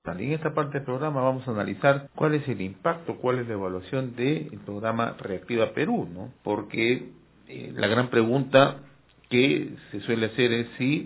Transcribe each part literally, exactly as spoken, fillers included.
En esta parte del programa vamos a analizar cuál es el impacto, cuál es la evaluación del programa Reactiva Perú, ¿no? Porque eh, la gran pregunta que se suele hacer es si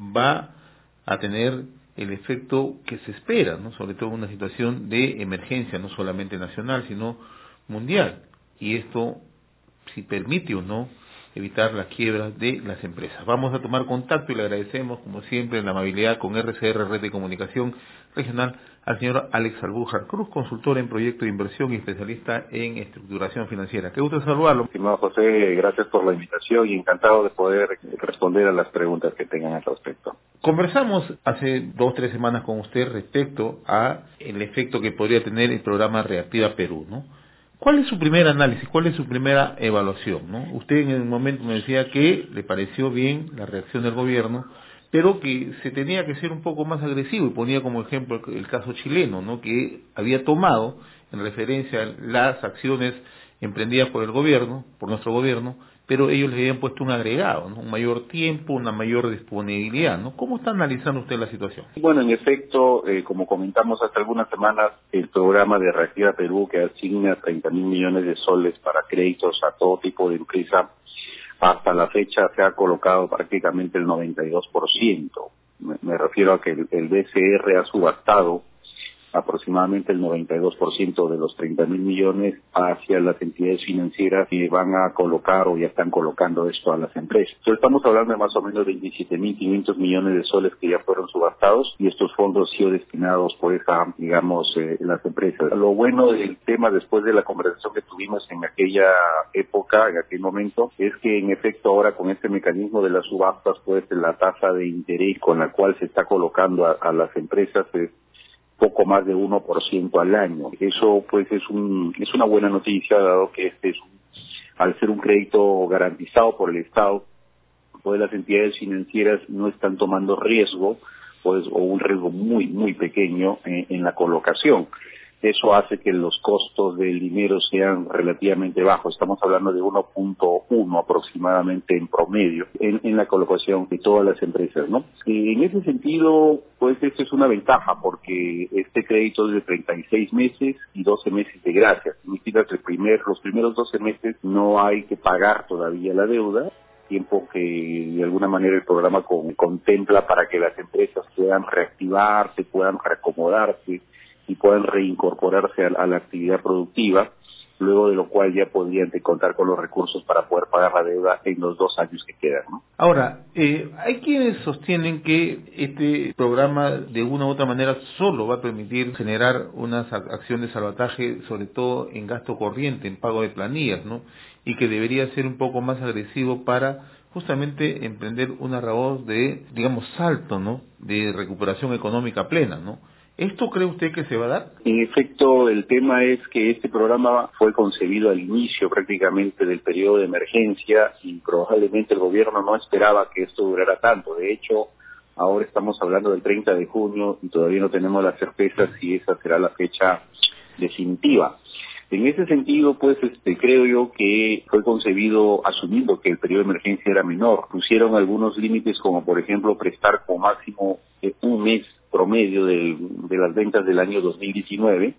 va a tener el efecto que se espera, ¿no? Sobre todo en una situación de emergencia, no solamente nacional, sino mundial. Y esto, si permite o no, evitar las quiebras de las empresas. Vamos a tomar contacto y le agradecemos, como siempre, la amabilidad con R C R, Red de Comunicación Regional, al señor Alex Albujar Cruz, consultor en proyecto de inversión y especialista en estructuración financiera. Qué gusto saludarlo. Estimado José, gracias por la invitación y encantado de poder responder a las preguntas que tengan al respecto. Conversamos hace dos o tres semanas con usted respecto a el efecto que podría tener el programa Reactiva Perú, ¿no? ¿Cuál es su primer análisis? ¿Cuál es su primera evaluación, ¿no? Usted en el momento me decía que le pareció bien la reacción del gobierno, pero que se tenía que ser un poco más agresivo, y ponía como ejemplo el caso chileno, ¿no? Que había tomado en referencia a las acciones emprendidas por el gobierno, por nuestro gobierno, pero ellos les habían puesto un agregado, ¿no? Un mayor tiempo, una mayor disponibilidad, ¿no? ¿Cómo está analizando usted la situación? Bueno, en efecto, eh, como comentamos hace algunas semanas, el programa de Reactiva Perú, que asigna treinta mil millones de soles para créditos a todo tipo de empresa, hasta la fecha se ha colocado prácticamente el noventa y dos por ciento. Me, me refiero a que el, el B C R ha subastado aproximadamente el noventa y dos por ciento de los treinta mil millones hacia las entidades financieras que van a colocar o ya están colocando esto a las empresas. Entonces estamos hablando de más o menos veintisiete mil quinientos millones de soles que ya fueron subastados y estos fondos han sido destinados por esa, digamos, eh, las empresas. Lo bueno del tema después de la conversación que tuvimos en aquella época, en aquel momento, es que en efecto ahora con este mecanismo de las subastas, pues la tasa de interés con la cual se está colocando a, a las empresas es poco más de uno por ciento al año. Eso pues es un es una buena noticia, dado que este es un, al ser un crédito garantizado por el Estado, pues las entidades financieras no están tomando riesgo, pues o un riesgo muy muy pequeño en, en la colocación. Eso hace que los costos del dinero sean relativamente bajos. Estamos hablando de uno punto uno aproximadamente en promedio en, en la colocación de todas las empresas, ¿no? Y en ese sentido, pues esto es una ventaja porque este crédito es de treinta y seis meses y doce meses de gracia. Significa que el primer, los primeros doce meses no hay que pagar todavía la deuda, tiempo que de alguna manera el programa con, contempla para que las empresas puedan reactivarse, puedan reacomodarse y puedan reincorporarse a, a la actividad productiva, luego de lo cual ya podrían contar con los recursos para poder pagar la deuda en los dos años que quedan, ¿no? Ahora, eh, hay quienes sostienen que este programa de una u otra manera solo va a permitir generar unas acciones de salvataje, sobre todo en gasto corriente, en pago de planillas, ¿no? Y que debería ser un poco más agresivo para justamente emprender una labor de, digamos, salto, ¿no? De recuperación económica plena, ¿no? ¿Esto cree usted que se va a dar? En efecto, el tema es que este programa fue concebido al inicio prácticamente del periodo de emergencia y probablemente el gobierno no esperaba que esto durara tanto. De hecho, ahora estamos hablando del treinta de junio y todavía no tenemos la certeza si esa será la fecha definitiva. En ese sentido, pues, este, creo yo que fue concebido asumiendo que el periodo de emergencia era menor. Pusieron algunos límites como, por ejemplo, prestar como máximo eh, un mes promedio del, de las ventas del año dos mil diecinueve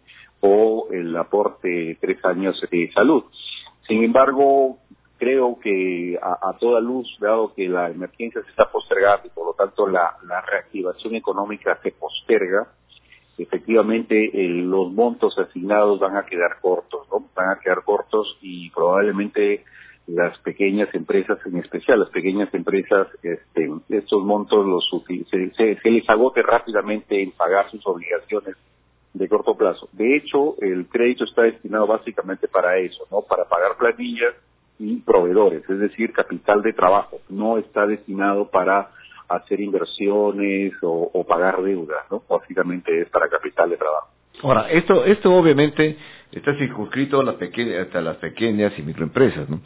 o el aporte de tres años de salud. Sin embargo, creo que a, a toda luz, dado que la emergencia se está postergando y por lo tanto la, la reactivación económica se posterga, efectivamente eh, los montos asignados van a quedar cortos, ¿no? Van a quedar cortos y probablemente las pequeñas empresas, en especial las pequeñas empresas, este, estos montos los se, se, se les agote rápidamente en pagar sus obligaciones de corto plazo. De hecho, el crédito está destinado básicamente para eso, ¿no? Para pagar planillas y proveedores, es decir, capital de trabajo. No está destinado para hacer inversiones o, o pagar deudas, ¿no? Básicamente es para capital de trabajo. Ahora, esto esto obviamente está circunscrito a las pequeñas, hasta las pequeñas y microempresas, ¿no?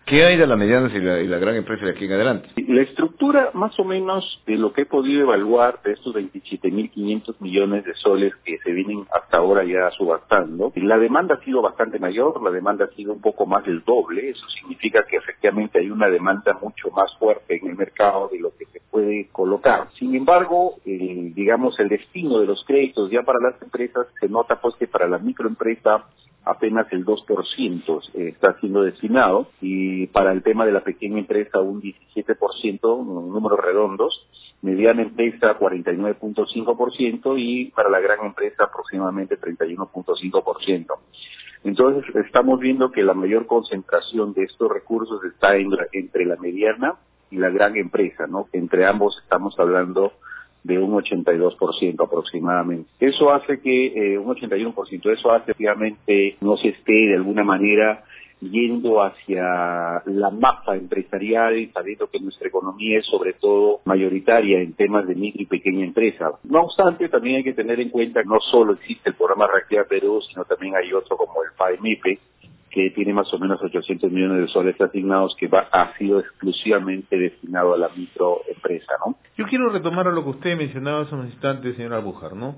¿Qué hay de las medianas y la, y la gran empresa de aquí en adelante? La estructura, más o menos, de lo que he podido evaluar de estos veintisiete mil quinientos millones de soles que se vienen hasta ahora ya subastando, la demanda ha sido bastante mayor, la demanda ha sido un poco más del doble. Eso significa que efectivamente hay una demanda mucho más fuerte en el mercado de lo que se puede colocar. Sin embargo, el, digamos, el destino de los créditos ya para las empresas se nota pues que para la microempresa apenas el dos por ciento está siendo destinado, y para el tema de la pequeña empresa un diecisiete por ciento, números redondos, mediana empresa cuarenta y nueve punto cinco por ciento y para la gran empresa aproximadamente treinta y uno punto cinco por ciento. Entonces estamos viendo que la mayor concentración de estos recursos está en, entre la mediana y la gran empresa, ¿no? Entre ambos estamos hablando de un ochenta y dos por ciento aproximadamente. Eso hace que, eh, un ochenta y uno por ciento, eso hace obviamente no se esté de alguna manera yendo hacia la masa empresarial, y sabiendo que nuestra economía es sobre todo mayoritaria en temas de micro y pequeña empresa. No obstante, también hay que tener en cuenta que no solo existe el programa Reactiva Perú, sino también hay otro como el FAEMIPE, que tiene más o menos ochocientos millones de soles asignados, que va, ha sido exclusivamente destinado a la microempresa, ¿no? Yo quiero retomar a lo que usted mencionaba hace unos instantes, señor Albujar, ¿no?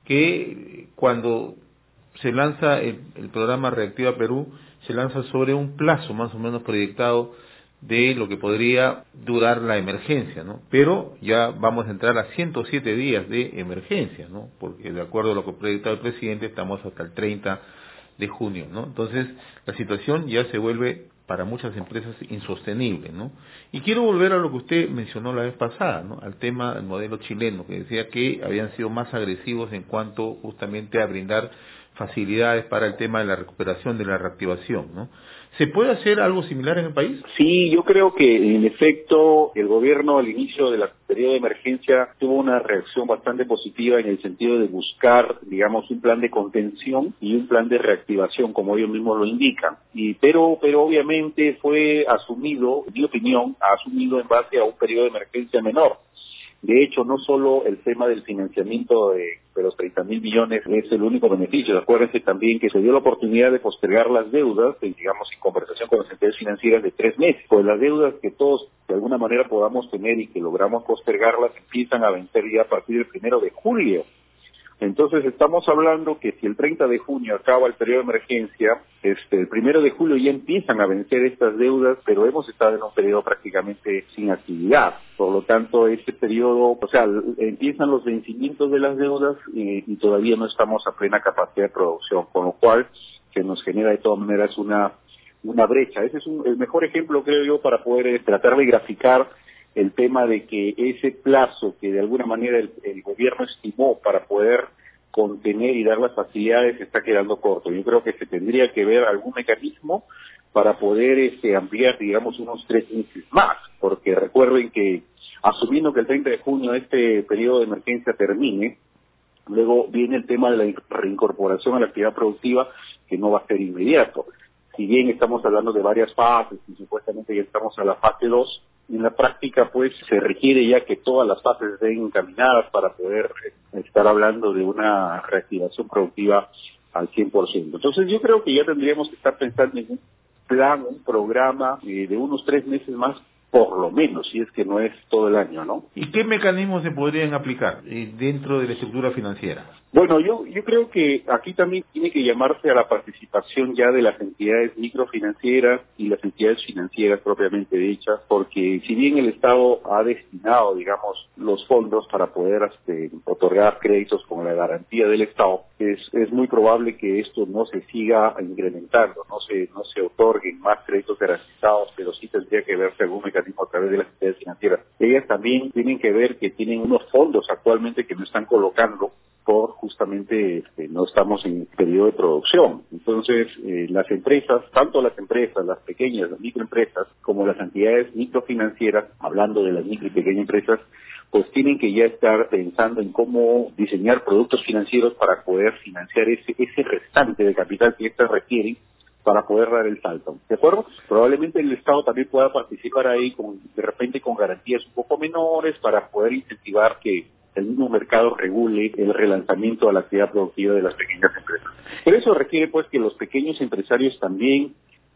Que cuando se lanza el, el programa Reactiva Perú, se lanza sobre un plazo más o menos proyectado de lo que podría durar la emergencia, ¿no? Pero ya vamos a entrar a ciento siete días de emergencia, ¿no? Porque de acuerdo a lo que ha proyectado el presidente, estamos hasta el treinta de junio, ¿no? Entonces, la situación ya se vuelve para muchas empresas insostenible, ¿no? Y quiero volver a lo que usted mencionó la vez pasada, ¿no? Al tema del modelo chileno, que decía que habían sido más agresivos en cuanto justamente a brindar facilidades para el tema de la recuperación, de la reactivación, ¿no? ¿Se puede hacer algo similar en el país? Sí, yo creo que en efecto el gobierno al inicio del periodo de emergencia tuvo una reacción bastante positiva en el sentido de buscar, digamos, un plan de contención y un plan de reactivación, como ellos mismos lo indican. Y pero, pero obviamente fue asumido, en mi opinión, asumido en base a un periodo de emergencia menor. De hecho, no solo el tema del financiamiento de, de los treinta mil millones es el único beneficio. Acuérdense también que se dio la oportunidad de postergar las deudas, digamos, en conversación con las entidades financieras de tres meses. Pues las deudas que todos de alguna manera podamos tener y que logramos postergarlas empiezan a vencer ya a partir del primero de julio. Entonces estamos hablando que si el treinta de junio acaba el periodo de emergencia, este, el primero de julio ya empiezan a vencer estas deudas, pero hemos estado en un periodo prácticamente sin actividad. Por lo tanto, este periodo, o sea, empiezan los vencimientos de las deudas y, y todavía no estamos a plena capacidad de producción, con lo cual se nos genera de todas maneras una, una brecha. Ese es un, el mejor ejemplo, creo yo, para poder eh, tratar de graficar el tema de que ese plazo que de alguna manera el, el gobierno estimó para poder contener y dar las facilidades está quedando corto. Yo creo que se tendría que ver algún mecanismo para poder este, ampliar, digamos, unos tres meses más, porque recuerden que asumiendo que el treinta de junio este periodo de emergencia termine, luego viene el tema de la reincorporación a la actividad productiva, que no va a ser inmediato. Si bien estamos hablando de varias fases y supuestamente ya estamos a la fase dos, en la práctica pues se requiere ya que todas las fases estén encaminadas para poder estar hablando de una reactivación productiva al cien por ciento. Entonces yo creo que ya tendríamos que estar pensando en un plan, un programa eh, de unos tres meses más, por lo menos, si es que no es todo el año, ¿no? ¿Y qué mecanismos se podrían aplicar eh, dentro de la estructura financiera? Bueno, yo yo creo que aquí también tiene que llamarse a la participación ya de las entidades microfinancieras y las entidades financieras propiamente dichas, porque si bien el Estado ha destinado, digamos, los fondos para poder este, otorgar créditos con la garantía del Estado, es es muy probable que esto no se siga incrementando, no se no se otorguen más créditos garantizados, pero sí tendría que verse algún mecanismo a través de las entidades financieras. Ellas también tienen que ver que tienen unos fondos actualmente que no están colocando por justamente este, no estamos en periodo de producción. Entonces, eh, las empresas, tanto las empresas, las pequeñas, las microempresas, como las entidades microfinancieras, hablando de las micro y pequeñas empresas, pues tienen que ya estar pensando en cómo diseñar productos financieros para poder financiar ese, ese restante de capital que estas requieren para poder dar el salto, ¿de acuerdo? Probablemente el Estado también pueda participar ahí con, de repente con garantías un poco menores para poder incentivar que el mismo mercado regule el relanzamiento a la actividad productiva de las pequeñas empresas. Pero eso requiere pues que los pequeños empresarios también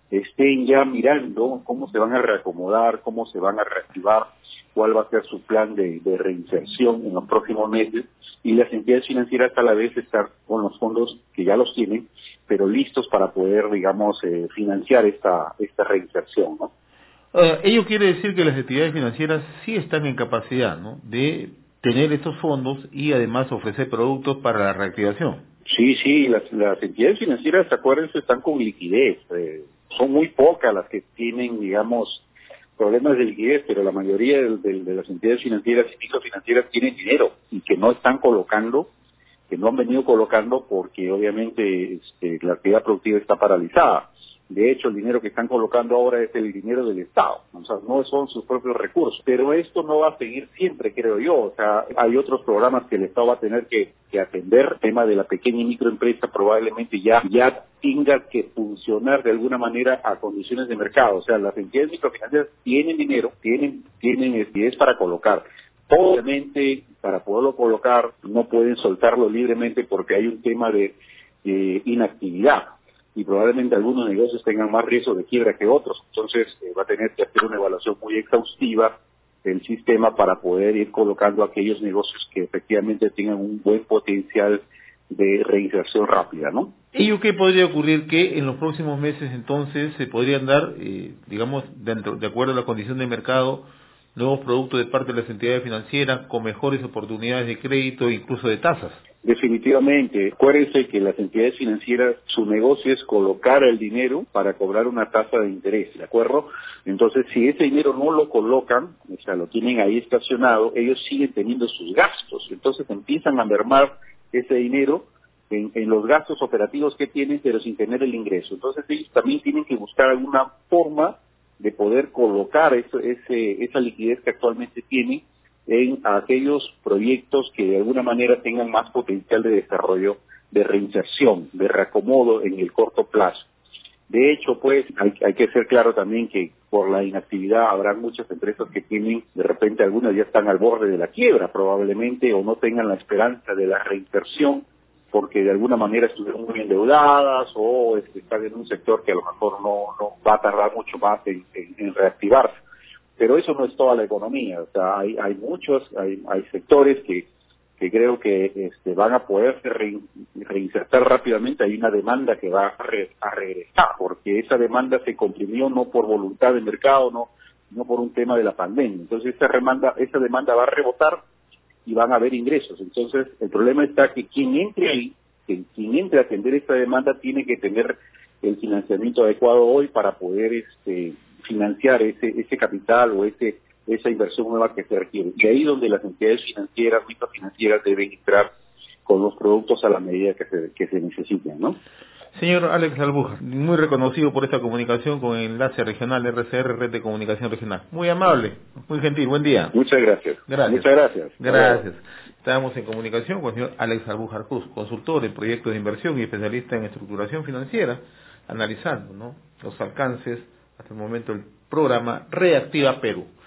estén ya mirando cómo se van a reacomodar, cómo se van a reactivar, cuál va a ser su plan de, de reinserción en los próximos meses, y las entidades financieras a la vez estar con los fondos que ya los tienen, pero listos para poder, digamos, eh, financiar esta esta reinserción, ¿no? Uh, ello quiere decir que las entidades financieras sí están en capacidad, ¿no?, de tener estos fondos y además ofrecer productos para la reactivación. Sí, sí, las, las entidades financieras, acuérdense, están con liquidez. Eh, son muy pocas las que tienen, digamos, problemas de liquidez, pero la mayoría de, de, de las entidades financieras y microfinancieras tienen dinero y que no están colocando, que no han venido colocando porque obviamente este, la actividad productiva está paralizada. De hecho, el dinero que están colocando ahora es el dinero del Estado, o sea, no son sus propios recursos. Pero esto no va a seguir siempre, creo yo. O sea, hay otros programas que el Estado va a tener que, que atender. El tema de la pequeña y microempresa probablemente ya, ya tenga que funcionar de alguna manera a condiciones de mercado. O sea, las entidades microfinancieras tienen dinero, tienen, tienen liquidez para colocar. Obviamente, para poderlo colocar, no pueden soltarlo libremente porque hay un tema de, de inactividad. Y probablemente algunos negocios tengan más riesgo de quiebra que otros. Entonces eh, va a tener que hacer una evaluación muy exhaustiva del sistema para poder ir colocando aquellos negocios que efectivamente tengan un buen potencial de reinserción rápida, ¿no? ¿Ello qué podría ocurrir? Que en los próximos meses entonces se podrían dar, eh, digamos, dentro, de acuerdo a la condición de mercado, nuevos productos de parte de las entidades financieras con mejores oportunidades de crédito e incluso de tasas. Definitivamente. Acuérdense que las entidades financieras, su negocio es colocar el dinero para cobrar una tasa de interés, ¿de acuerdo? Entonces, si ese dinero no lo colocan, o sea, lo tienen ahí estacionado, ellos siguen teniendo sus gastos. Entonces empiezan a mermar ese dinero en, en los gastos operativos que tienen, pero sin tener el ingreso. Entonces ellos también tienen que buscar alguna forma de poder colocar eso, ese, esa liquidez que actualmente tienen en aquellos proyectos que de alguna manera tengan más potencial de desarrollo, de reinserción, de reacomodo en el corto plazo. De hecho, pues, hay, hay que ser claro también que por la inactividad habrá muchas empresas que tienen, de repente algunas ya están al borde de la quiebra probablemente, o no tengan la esperanza de la reinserción, porque de alguna manera estuvieron muy endeudadas o este, están en un sector que a lo mejor no, no va a tardar mucho más en, en, en reactivarse. Pero eso no es toda la economía, o sea, hay, hay muchos, hay, hay sectores que, que creo que este, van a poderse re, reinsertar rápidamente. Hay una demanda que va a, re, a regresar, porque esa demanda se comprimió no por voluntad del mercado, no, no por un tema de la pandemia. Entonces esa demanda, esa demanda va a rebotar y van a haber ingresos. Entonces el problema está que quien entre ahí, que quien entre a atender esta demanda tiene que tener el financiamiento adecuado hoy para poder este financiar ese ese capital o ese esa inversión nueva que se requiere. Y ahí donde las entidades financieras, microfinancieras deben entrar con los productos a la medida que se, que se necesiten, ¿no? Señor Alex Albújar, muy reconocido por esta comunicación con el enlace regional R C R, Red de Comunicación Regional. Muy amable, muy gentil, buen día. Muchas gracias. Gracias. Muchas gracias. Gracias. Estábamos en comunicación con el señor Alex Albújar Cruz, consultor en proyectos de inversión y especialista en estructuración financiera, analizando, ¿no?, los alcances hasta el momento del programa Reactiva Perú.